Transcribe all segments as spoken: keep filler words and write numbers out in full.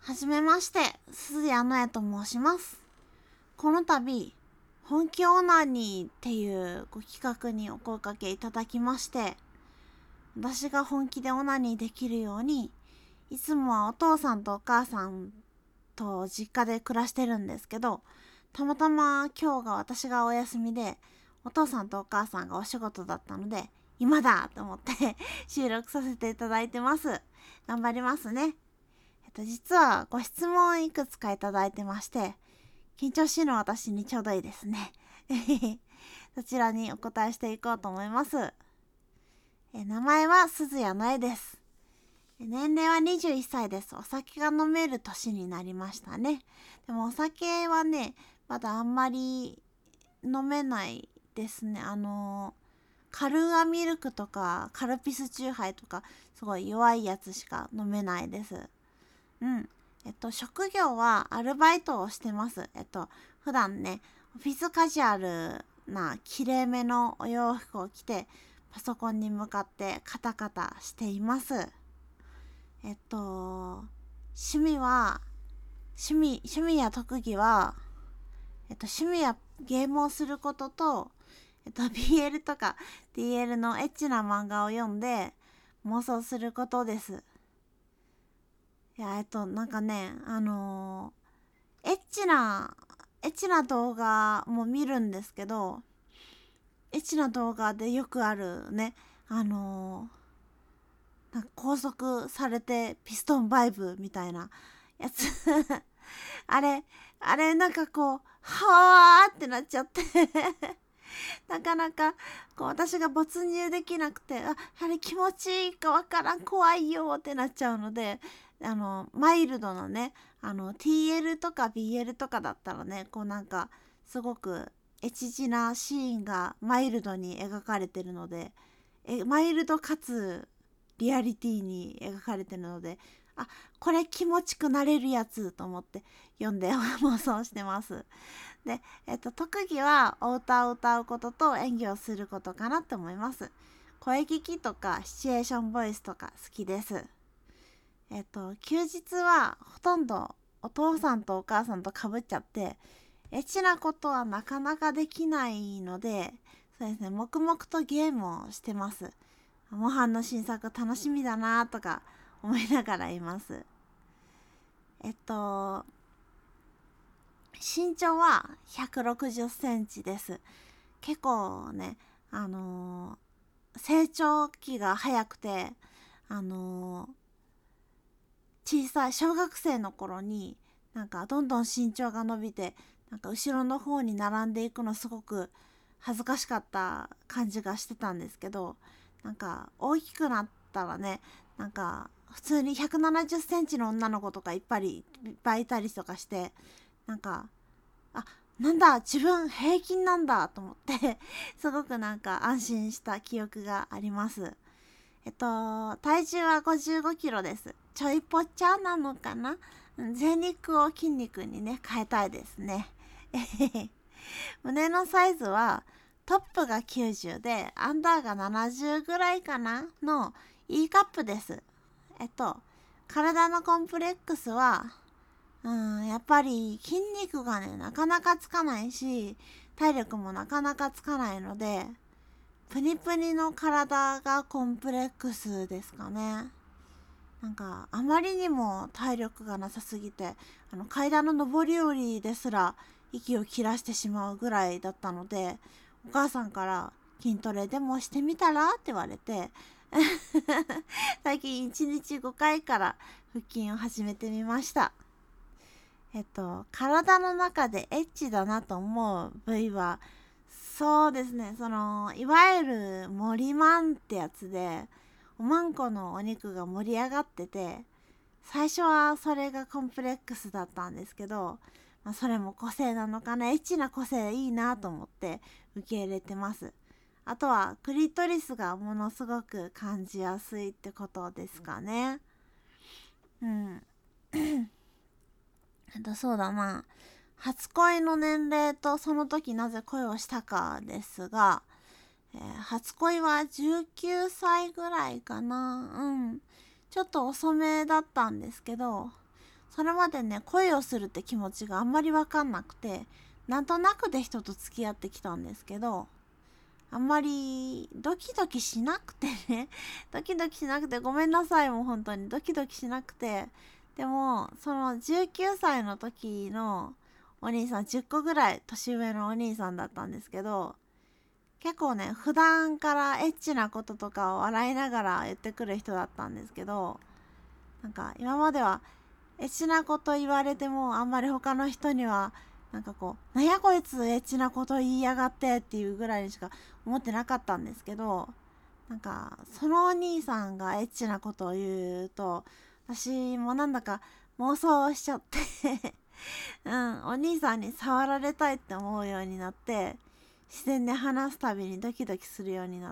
はじめまして、鈴谷のえと申します。この度、本気オナニーっていうご企画にお声かけいただきまして、私が本気でオナニーできるように、いつもはお父さんとお母さんと実家で暮らしてるんですけど、たまたま今日が私がお休みで、お父さんとお母さんがお仕事だったので、今だと思って収録させていただいてます。頑張りますね。えっと、実はご質問いくつかいただいてまして、緊張しいの私にちょうどいいですね。そちらにお答えしていこうと思います。え名前は鈴谷のえです。年齢はにじゅういっさいです。お酒が飲める年になりましたね。でもお酒はね、まだあんまり飲めないですね。あのカルーアミルクとかカルピスチューハイとかすごい弱いやつしか飲めないです。うん。えっと、職業はアルバイトをしてます。えっと、普段ね、オフィスカジュアルな綺麗めのお洋服を着て、パソコンに向かってカタカタしています。えっと、趣味は、趣味、趣味や特技は、えっと、趣味やゲームをすることと、えっと、ビーエル とか ディーエル のエッチな漫画を読んで妄想することです。いや、えっと、なんかね、あのーエッチな、エッチな動画も見るんですけど、エッチな動画でよくあるね、あのーなんか拘束されてピストンバイブみたいなやつ。あれ、あれなんかこう、はわーってなっちゃってなかなかこう私が没入できなくて、あ、あれ気持ちいいかわからん、怖いよってなっちゃうので、あのマイルドなね、あの ティーエル とか ビーエル とかだったらね、こうなんかすごくエチジなシーンがマイルドに描かれてるので、えマイルドかつリアリティに描かれてるので、あ、これ気持ちくなれるやつと思って読んで妄想してます。で、えっと、特技はお歌を歌うことと演技をすることかなと思います。声聞きとかシチュエーションボイスとか好きです。えっと、休日はほとんどお父さんとお母さんとかぶっちゃって、エッチなことはなかなかできないので、そうですね、黙々とゲームをしてます。模範の新作楽しみだなとか思いながらいます。えっと、身長はひゃくろくじゅっセンチです。結構ね、あのー成長期が早くて、あのー小さい小学生の頃になんかどんどん身長が伸びて、なんか後ろの方に並んでいくのすごく恥ずかしかった感じがしてたんですけど、なんか大きくなったらね、なんか普通にひゃくななじゅっセンチの女の子とかいっぱいいっぱいいたりとかして、なんか、あ、なんだ自分平均なんだと思ってすごくなんか安心した記憶があります。えっと体重はごじゅうごキロです。ちょいぽっちゃなのかな。全肉を筋肉にね変えたいですね。胸のサイズはトップがきゅうじゅうでアンダーがななじゅうぐらいかなの E カップです。えっと体のコンプレックスは、うん、やっぱり筋肉がねなかなかつかないし、体力もなかなかつかないので、プニプニの体がコンプレックスですかね。なんかあまりにも体力がなさすぎて、あの階段の上り下りですら息を切らしてしまうぐらいだったので、お母さんから筋トレでもしてみたらって言われて最近いちにちごかいから腹筋を始めてみました。えっと体の中でエッチだなと思う部位は、そうですね、そのいわゆる盛りまんってやつで、おまんこのお肉が盛り上がってて、最初はそれがコンプレックスだったんですけど、まあ、それも個性なのかな、エッチな個性いいなと思って受け入れてます。あとはクリトリスがものすごく感じやすいってことですかね。うんあとそうだな、初恋の年齢とその時なぜ恋をしたかですが、えー初恋はじゅうきゅうさいぐらいかな。うん。ちょっと遅めだったんですけど、 それまでね恋をするって気持ちがあんまり分かんなくて、なんとなくで人と付き合ってきたんですけど、あんまりドキドキしなくてねドキドキしなくてごめんなさい、もう本当にドキドキしなくて。でもそのじゅうきゅうさいの時のお兄さん、じゅっこぐらい年上のお兄さんだったんですけど、結構ね普段からエッチなこととかを笑いながら言ってくる人だったんですけど、なんか今まではエッチなこと言われてもあんまり他の人にはなんかこう、なんやこいつエッチなこと言いやがってっていうぐらいにしか思ってなかったんですけど、なんかそのお兄さんがエッチなことを言うと、私もなんだか妄想しちゃってうん、お兄さんに触られたいって思うようになって、自然で話すたびにドキドキするようになって、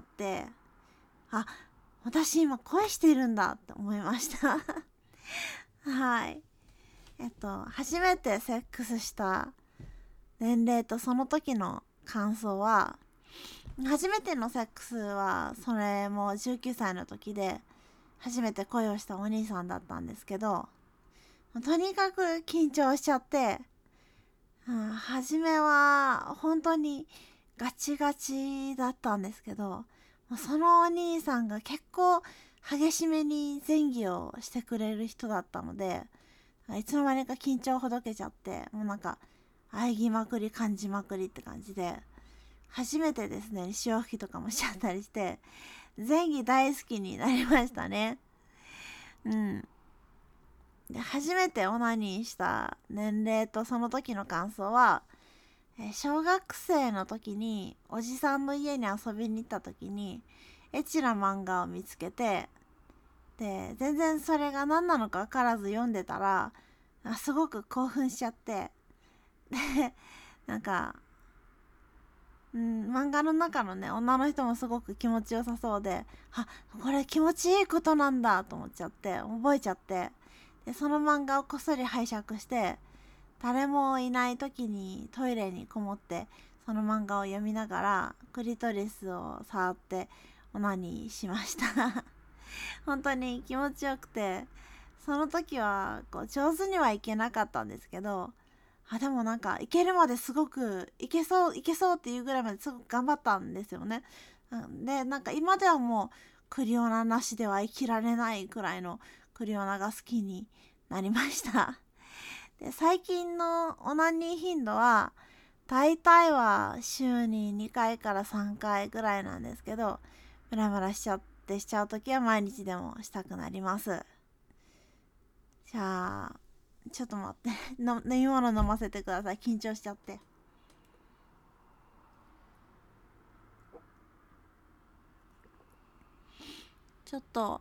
あ、私今恋しているんだって思いましたはい。えっと初めてセックスした年齢とその時の感想は、初めてのセックスはそれもじゅうきゅうさいの時で、初めて恋をしたお兄さんだったんですけど、とにかく緊張しちゃって、うん、初めは本当にガチガチだったんですけど、そのお兄さんが結構激しめに前戯をしてくれる人だったので、いつの間にか緊張ほどけちゃって、もうなんか喘ぎまくり感じまくりって感じで、初めてですね潮吹きとかもしちゃったりして、前戯大好きになりましたね。うんで初めてオナニーした年齢とその時の感想は、え小学生の時におじさんの家に遊びに行った時にエッチな漫画を見つけて、で全然それが何なのか分からず読んでたら、あすごく興奮しちゃって、でなんか、うん、漫画の中のね女の人もすごく気持ちよさそうで、あこれ気持ちいいことなんだと思っちゃって、覚えちゃって、でその漫画をこっそり拝借して、誰もいない時にトイレにこもってその漫画を読みながらクリトリスを触ってオナニーしました本当に気持ちよくて、その時はこう上手にはいけなかったんですけど、あでもなんかいけるまですごくいけそういけそうっていうぐらいまですごく頑張ったんですよね。でなんか今ではもうクリオナなしでは生きられないくらいのクリオナが好きになりましたで最近のオナニー頻度は大体は週ににかいからさんかいぐらいなんですけど、ムラムラしちゃってしちゃう時は毎日でもしたくなります。じゃあちょっと待っての飲み物飲ませてください、緊張しちゃって。ちょっと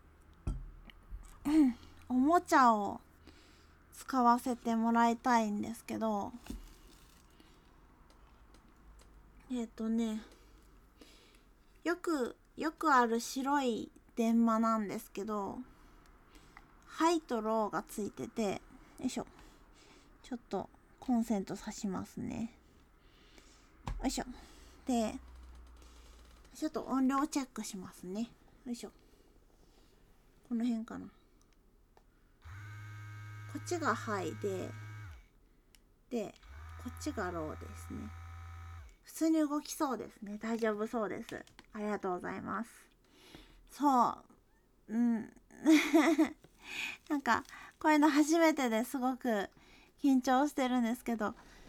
おもちゃを使わせてもらいたいんですけど、えっ、とねよくよくある白い電話なんですけど、ハイとローがついてて、よいしょ、ちょっとコンセント挿しますね。よいしょ。でちょっと音量チェックしますね。よいしょ、この辺かな。こっちがハイで、でこっちがローですね。普通に動きそうですね。大丈夫そうです。ありがとうございます。そううんなんかこういうの初めてですごく緊張してるんですけど、